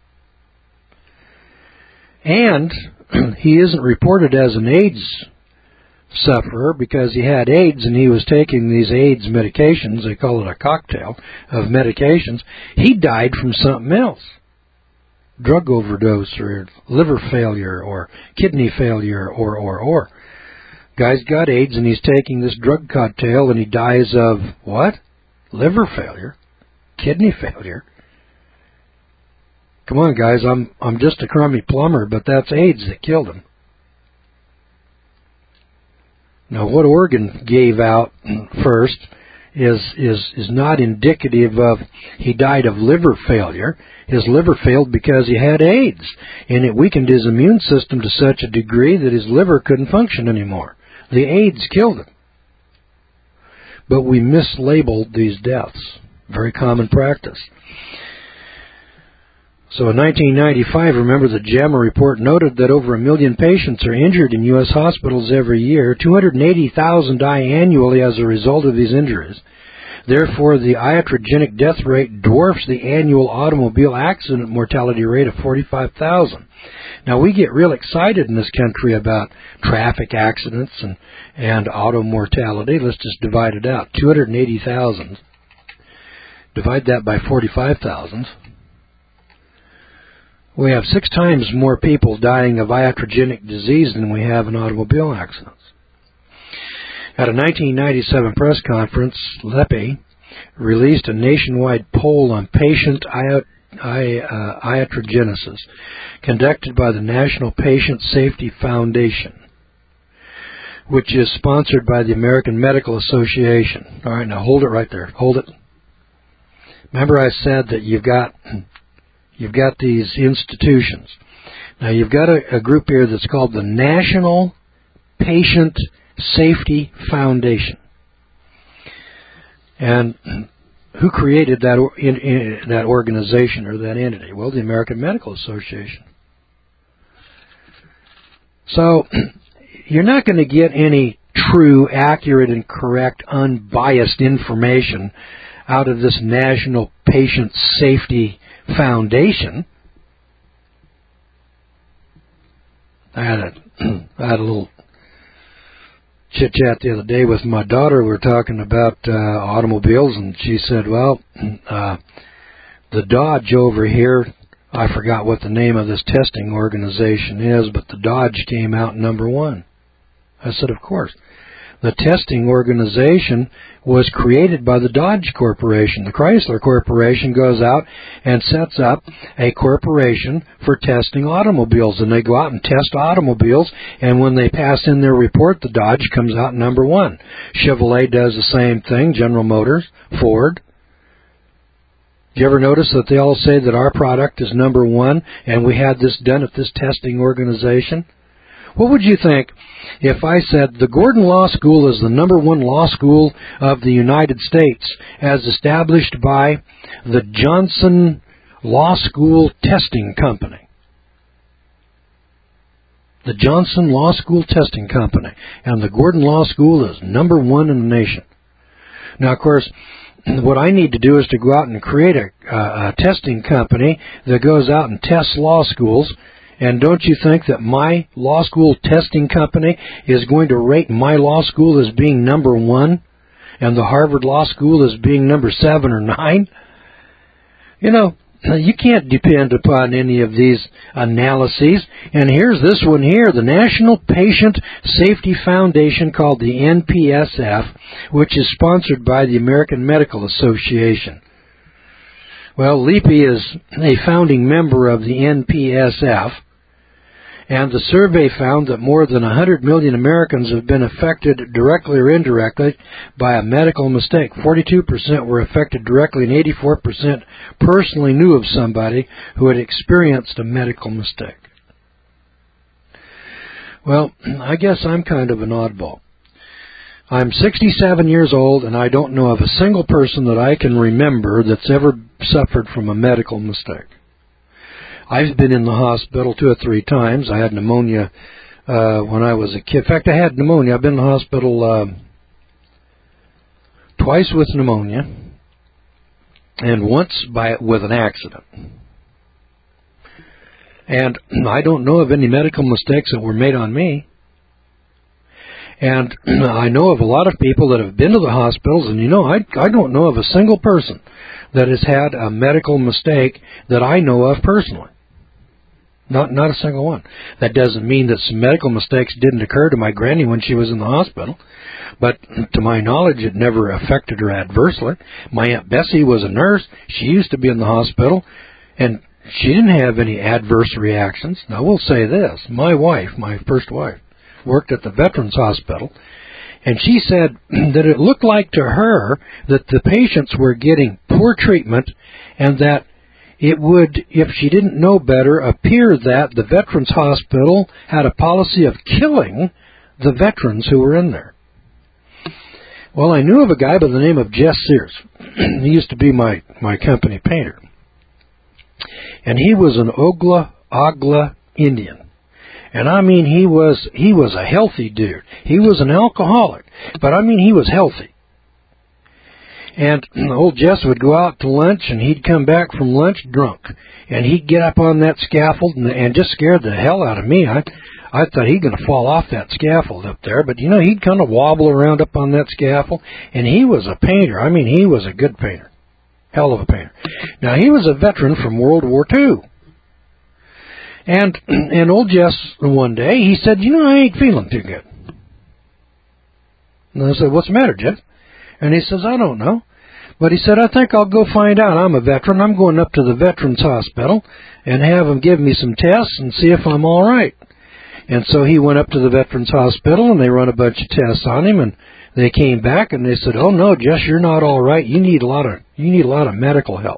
And he isn't reported as an AIDS sufferer because he had AIDS and he was taking these AIDS medications. They call it a cocktail of medications. He died from something else. Drug overdose or liver failure or kidney failure or, or, or. Guy's got AIDS and he's taking this drug cocktail and he dies of what? Liver failure? Kidney failure? Come on, guys, I'm I'm just a crummy plumber, but that's AIDS that killed him. Now, what organ gave out first is is is not indicative of he died of liver failure. His liver failed because he had AIDS, and it weakened his immune system to such a degree that his liver couldn't function anymore. The AIDS killed him. But we mislabeled these deaths. Very common practice. So in nineteen ninety-five, remember the JAMA report noted that over a million patients are injured in U S hospitals every year. two hundred eighty thousand die annually as a result of these injuries. Therefore, the iatrogenic death rate dwarfs the annual automobile accident mortality rate of forty-five thousand. Now, we get real excited in this country about traffic accidents and, and auto mortality. Let's just divide it out. two hundred eighty thousand. Divide that by forty-five thousand. We have six times more people dying of iatrogenic disease than we have in automobile accidents. At a nineteen ninety-seven press conference, LEPI released a nationwide poll on patient iatrogenesis conducted by the National Patient Safety Foundation, which is sponsored by the American Medical Association. All right, now hold it right there. Hold it. Remember I said that you've got you've got these institutions. Now you've got a, a group here that's called the National Patient Safety Foundation. And who created that or, in, in, that organization or that entity? Well, the American Medical Association. So you're not going to get any true, accurate, and correct, unbiased information out of this National Patient Safety Foundation. I had a, I had a little chit-chat the other day with my daughter. We were talking about uh, automobiles, and she said, well, uh, the Dodge over here, I forgot what the name of this testing organization is, but the Dodge came out number one. I said, of course. The testing organization was created by the Dodge Corporation. The Chrysler Corporation goes out and sets up a corporation for testing automobiles, and they go out and test automobiles, and when they pass in their report, the Dodge comes out number one. Chevrolet does the same thing, General Motors, Ford. Do you ever notice that they all say that our product is number one, and we had this done at this testing organization? What would you think if I said the Gordon Law School is the number one law school of the United States as established by the Johnson Law School Testing Company? The Johnson Law School Testing Company. And the Gordon Law School is number one in the nation. Now, of course, what I need to do is to go out and create a, uh, a testing company that goes out and tests law schools. And don't you think that my law school testing company is going to rate my law school as being number one and the Harvard Law School as being number seven or nine? You know, you can't depend upon any of these analyses. And here's this one here, the National Patient Safety Foundation, called the N P S F, which is sponsored by the American Medical Association. Well, L E P I is a founding member of the N P S F, and the survey found that more than one hundred million Americans have been affected directly or indirectly by a medical mistake. forty-two percent were affected directly, and eighty-four percent personally knew of somebody who had experienced a medical mistake. Well, I guess I'm kind of an oddball. I'm sixty-seven years old, and I don't know of a single person that I can remember that's ever suffered from a medical mistake. I've been in the hospital two or three times. I had pneumonia uh, when I was a kid. In fact, I had pneumonia. I've been in the hospital uh, twice with pneumonia, and once by with an accident. And I don't know of any medical mistakes that were made on me. And I know of a lot of people that have been to the hospitals, and you know, I, I don't know of a single person that has had a medical mistake that I know of personally. Not not a single one. That doesn't mean that some medical mistakes didn't occur to my granny when she was in the hospital, but to my knowledge, it never affected her adversely. My Aunt Bessie was a nurse. She used to be in the hospital, and she didn't have any adverse reactions. Now, I will say this. My wife, my first wife, worked at the Veterans Hospital, and she said that it looked like to her that the patients were getting poor treatment, and that it would, if she didn't know better, appear that the Veterans Hospital had a policy of killing the veterans who were in there. Well, I knew of a guy by the name of Jess Sears. He used to be my, my company painter. And he was an Ogla Ogla Indian. And I mean, he was he was a healthy dude. He was an alcoholic, but I mean, he was healthy. And old Jess would go out to lunch, and he'd come back from lunch drunk, and he'd get up on that scaffold and, and just scared the hell out of me. I I thought he'd going to fall off that scaffold up there, but you know, he'd kind of wobble around up on that scaffold, and he was a painter. I mean, he was a good painter, hell of a painter. Now, he was a veteran from World War Two. And and old Jess, one day, he said, you know, I ain't feeling too good. And I said, what's the matter, Jess? And he says, I don't know. But he said, I think I'll go find out. I'm a veteran. I'm going up to the Veterans Hospital and have them give me some tests and see if I'm all right. And so he went up to the Veterans Hospital, and they run a bunch of tests on him, and they came back, and they said, oh, no, Jess, you're not all right. You need a lot of, you need a lot of medical help.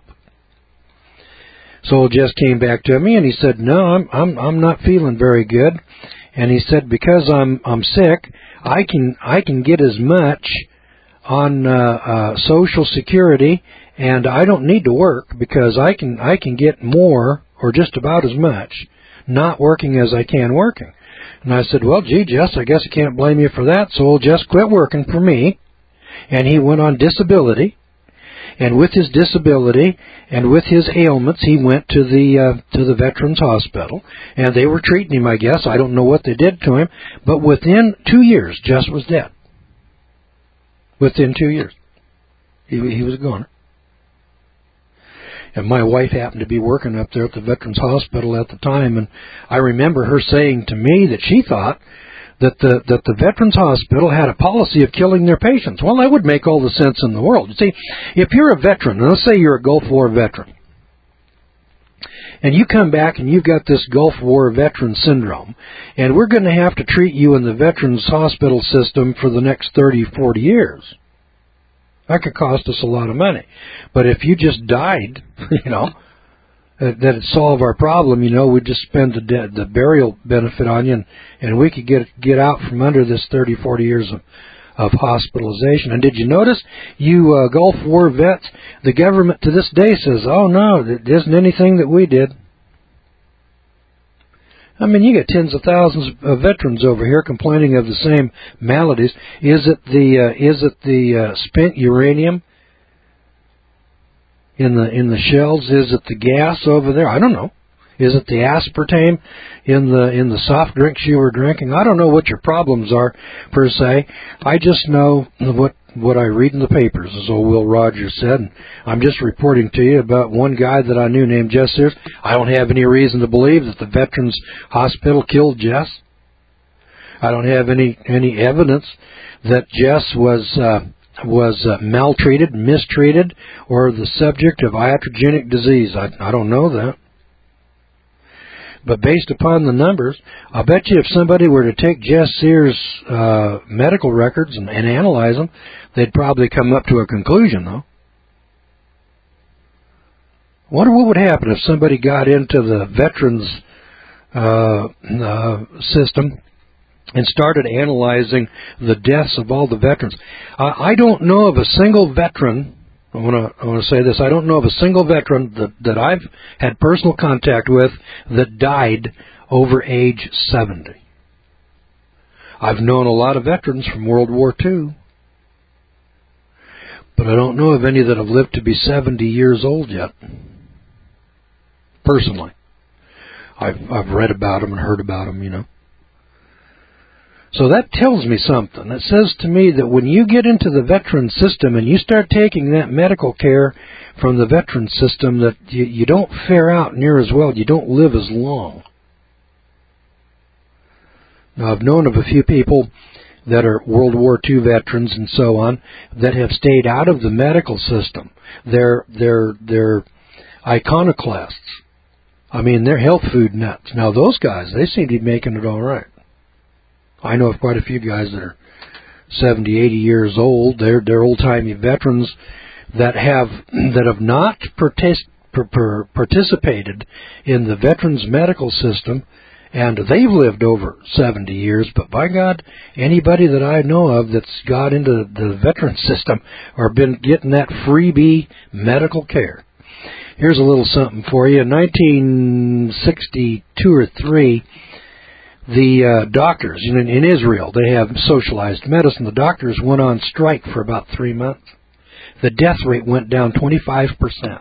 So old Jess came back to me, and he said, no, I'm I'm I'm not feeling very good. And he said, because I'm I'm sick, I can I can get as much on uh, uh, Social Security, and I don't need to work because I can I can get more or just about as much not working as I can working. And I said, well, gee, Jess, I guess I can't blame you for that. So old Jess quit working for me, and he went on disability. And with his disability and with his ailments, he went to the uh, to the Veterans Hospital, and they were treating him, I guess. I don't know what they did to him, but within two years, Jess was dead. Within two years, he he was a goner. And my wife happened to be working up there at the Veterans Hospital at the time, and I remember her saying to me that she thought that the that the Veterans Hospital had a policy of killing their patients. Well, that would make all the sense in the world. You see, if you're a veteran, and let's say you're a Gulf War veteran, and you come back and you've got this Gulf War veteran syndrome, and we're going to have to treat you in the Veterans Hospital system for the next thirty, forty years. That could cost us a lot of money. But if you just died, you know, that it'd solve our problem, you know, we'd just spend the de- the burial benefit on you, and, and we could get get out from under this thirty, forty years of, of hospitalization. And did you notice, you uh, Gulf War vets, the government to this day says, oh, no, it isn't anything that we did. I mean, you get tens of thousands of veterans over here complaining of the same maladies. Is it the uh, is it the uh, spent uranium in the in the shells? Is it the gas over there? I don't know. Is it the aspartame in the in the soft drinks you were drinking? I don't know what your problems are, per se. I just know what what I read in the papers, as old Will Rogers said. And I'm just reporting to you about one guy that I knew named Jess Sears. I don't have any reason to believe that the Veterans Hospital killed Jess. I don't have any any evidence that Jess was uh, was uh, maltreated, mistreated, or the subject of iatrogenic disease. I, I don't know that. But based upon the numbers, I'll bet you if somebody were to take Jess Sears' uh, medical records and, and analyze them, they'd probably come up to a conclusion, though. I wonder what would happen if somebody got into the veterans uh, uh, system and started analyzing the deaths of all the veterans. Uh, I don't know of a single veteran. I want to I want to say this. I don't know of a single veteran that, that I've had personal contact with that died over age seventy. I've known a lot of veterans from World War Two, but I don't know of any that have lived to be seventy years old yet. Personally, I've I've read about them and heard about them, you know. So that tells me something. It says to me that when you get into the veteran system and you start taking that medical care from the veteran system, that you, you don't fare out near as well. You don't live as long. Now, I've known of a few people that are World War Two veterans and so on that have stayed out of the medical system. They're, they're, they're iconoclasts. I mean, they're health food nuts. Now, those guys, they seem to be making it all right. I know of quite a few guys that are seventy, eighty years old. They're they're old-timey veterans that have that have not partic- per, per, participated in the veterans medical system, and they've lived over seventy years. But by God, anybody that I know of that's got into the veterans system or been getting that freebie medical care. Here's a little something for you. In nineteen sixty-two or three. The uh, doctors in, in Israel, they have socialized medicine. The doctors went on strike for about three months. The death rate went down twenty-five percent.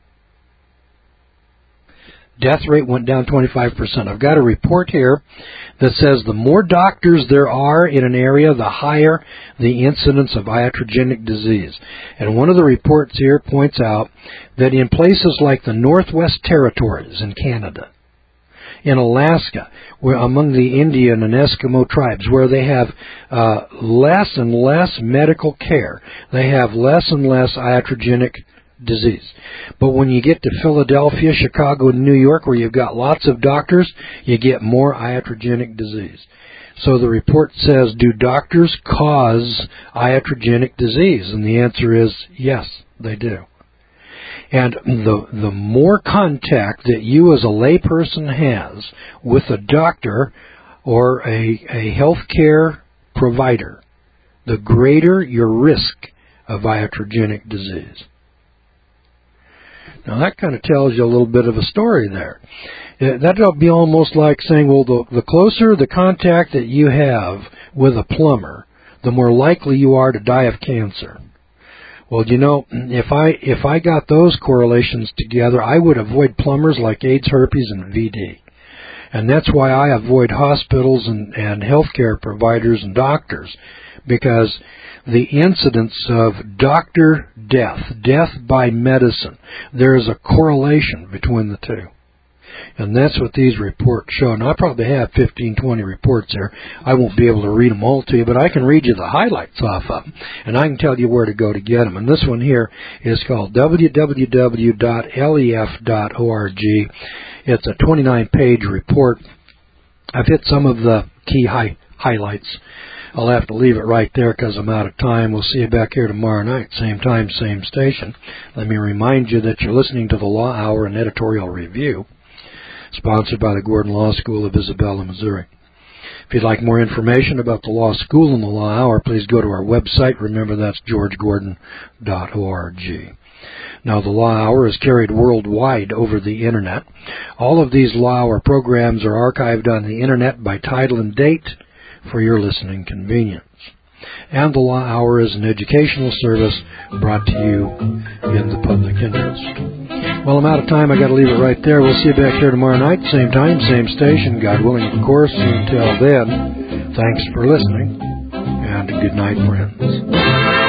Death rate went down twenty-five percent. I've got a report here that says the more doctors there are in an area, the higher the incidence of iatrogenic disease. And one of the reports here points out that in places like the Northwest Territories in Canada, in Alaska, where among the Indian and Eskimo tribes, where they have uh, less and less medical care, they have less and less iatrogenic disease. But when you get to Philadelphia, Chicago, and New York, where you've got lots of doctors, you get more iatrogenic disease. So the report says, do doctors cause iatrogenic disease? And the answer is yes, they do. And the the more contact that you as a layperson has with a doctor or a, a healthcare provider, the greater your risk of iatrogenic disease. Now that kind of tells you a little bit of a story there. That would be almost like saying, well, the, the closer the contact that you have with a plumber, the more likely you are to die of cancer. Well, you know, if I if I got those correlations together, I would avoid plumbers like AIDS, herpes, and V D. And that's why I avoid hospitals and, and healthcare providers and doctors, because the incidence of doctor death, death by medicine, there is a correlation between the two. And that's what these reports show. And I probably have fifteen, twenty reports there. I won't be able to read them all to you, but I can read you the highlights off of them. And I can tell you where to go to get them. And this one here is called w w w dot l e f dot org. It's a twenty-nine page report. I've hit some of the key high highlights. I'll have to leave it right there because I'm out of time. We'll see you back here tomorrow night, same time, same station. Let me remind you that you're listening to the Law Hour and Editorial Review, sponsored by the Gordon Law School of Isabella, Missouri. If you'd like more information about the law school and the Law Hour, please go to our website. Remember, that's george gordon dot org. Now, the Law Hour is carried worldwide over the Internet. All of these Law Hour programs are archived on the Internet by title and date for your listening convenience. And the Law Hour is an educational service brought to you in the public interest. Well, I'm out of time. I got to leave it right there. We'll see you back here tomorrow night, same time, same station. God willing, of course. Until then, thanks for listening, and good night, friends.